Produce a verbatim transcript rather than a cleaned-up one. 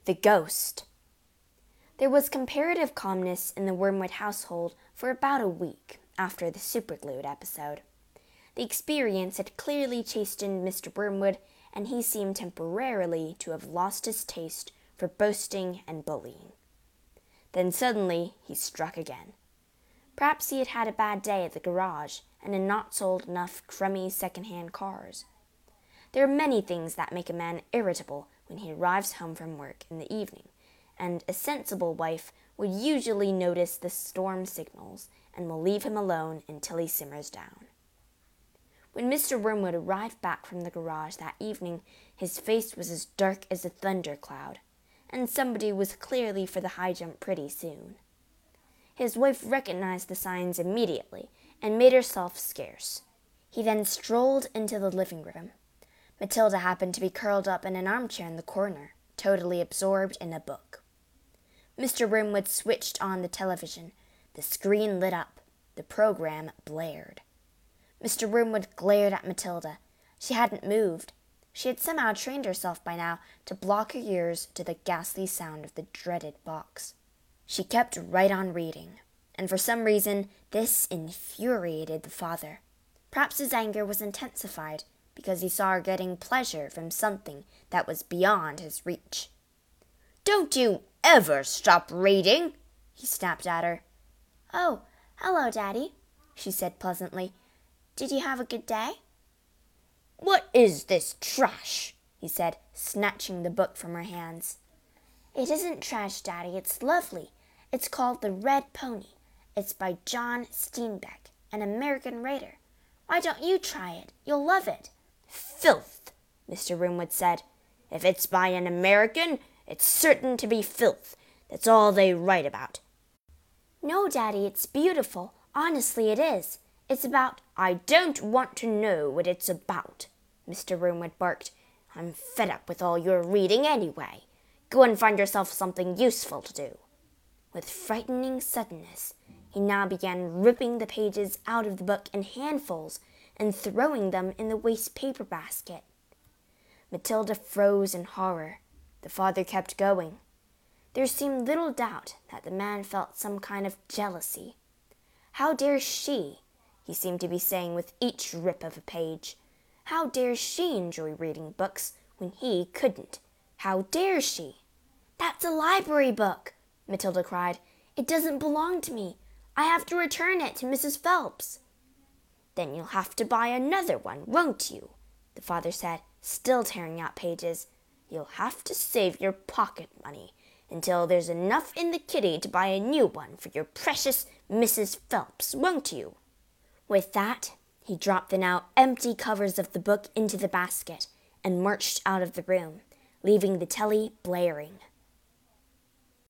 The Ghost. There was comparative calmness in the Wormwood household for about a week after the superglued episode. The experience had clearly chastened Mister Wormwood, and he seemed temporarily to have lost his taste for boasting and bullying. Then suddenly he struck again. Perhaps he had had a bad day at the garage and had not sold enough crummy second-hand cars. There are many things that make a man irritable when he arrives home from work in the evening, and a sensible wife would usually notice the storm signals and will leave him alone until he simmers down. When Mister Wormwood arrived back from the garage that evening, his face was as dark as a thundercloud, and somebody was clearly for the high jump pretty soon. His wife recognized the signs immediately and made herself scarce. He then strolled into the living room. Matilda happened to be curled up in an armchair in the corner, totally absorbed in a book. Mister Wormwood switched on the television. The screen lit up. The program blared. Mister Wormwood glared at Matilda. She hadn't moved. She had somehow trained herself by now to block her ears to the ghastly sound of the dreaded box. She kept right on reading, and for some reason this infuriated the father. Perhaps his anger was intensified because he saw her getting pleasure from something that was beyond his reach. "Don't you ever stop reading?" he snapped at her. "Oh, hello, Daddy," she said pleasantly. "Did you have a good day?" "What is this trash?" he said, snatching the book from her hands. "It isn't trash, Daddy. It's lovely. It's called The Red Pony. It's by John Steinbeck, an American writer. Why don't you try it? You'll love it." "Filth," Mister Wormwood said. "If it's by an American, it's certain to be filth. That's all they write about." "No, Daddy, it's beautiful. Honestly, it is. It's about—" "I don't want to know what it's about," Mister Wormwood barked. "I'm fed up with all your reading anyway. Go and find yourself something useful to do." With frightening suddenness, he now began ripping the pages out of the book in handfuls and throwing them in the waste paper basket. Matilda froze in horror. The father kept going. There seemed little doubt that the man felt some kind of jealousy. How dare she, he seemed to be saying with each rip of a page, how dare she enjoy reading books when he couldn't? How dare she? "That's a library book," Matilda cried. "It doesn't belong to me. I have to return it to Missus Phelps." "Then you'll have to buy another one, won't you?" the father said, still tearing out pages. "You'll have to save your pocket money until there's enough in the kitty to buy a new one for your precious Missus Phelps, won't you?" With that, he dropped the now empty covers of the book into the basket and marched out of the room, leaving the telly blaring.